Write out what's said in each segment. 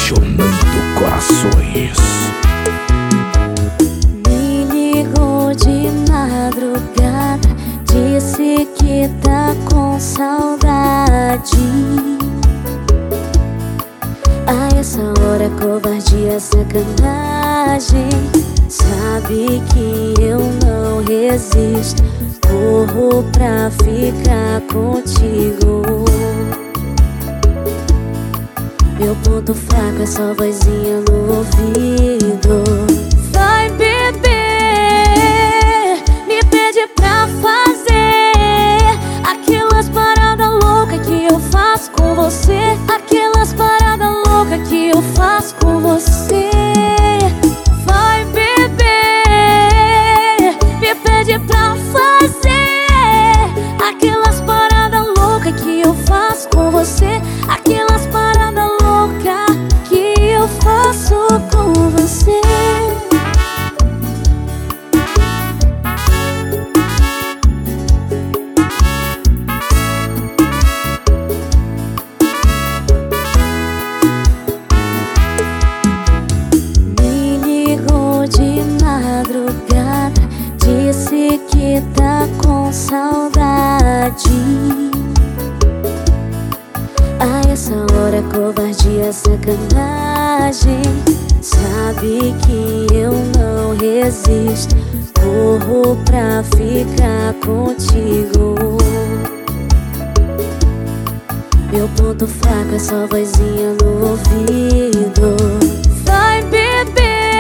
apaixonando corações. Me ligou de madrugada, disse que tá com saudade. A essa hora covardia, sacanagem. Sabe que eu não resisto, corro pra ficar contigo. Meu ponto fraco é só vozinha no ouvido. Vai beber, me pede pra fazer aquelas paradas loucas que eu faço com você. Aquelas paradas loucas que eu faço com você. Vai beber, me pede pra fazer aquelas paradas loucas que eu faço com você. Aquelas paradas loucas que eu faço com você. Me ligou de madrugada, disse que tá com saudade. A essa hora covardia, sacanagem. Sabe que eu não resisto, corro pra ficar contigo. Meu ponto fraco é só vozinha no ouvido. Vai beber,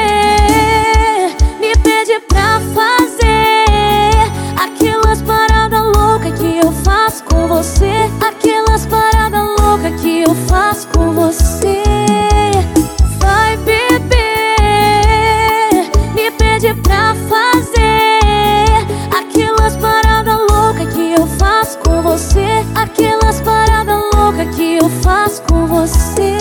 me pede pra fazer aquelas paradas loucas que eu faço com você. Aquelas paradas loucas que eu faço com você. Vai beber, me pede pra fazer aquelas paradas loucas que eu faço com você. Aquelas paradas loucas que eu faço com você.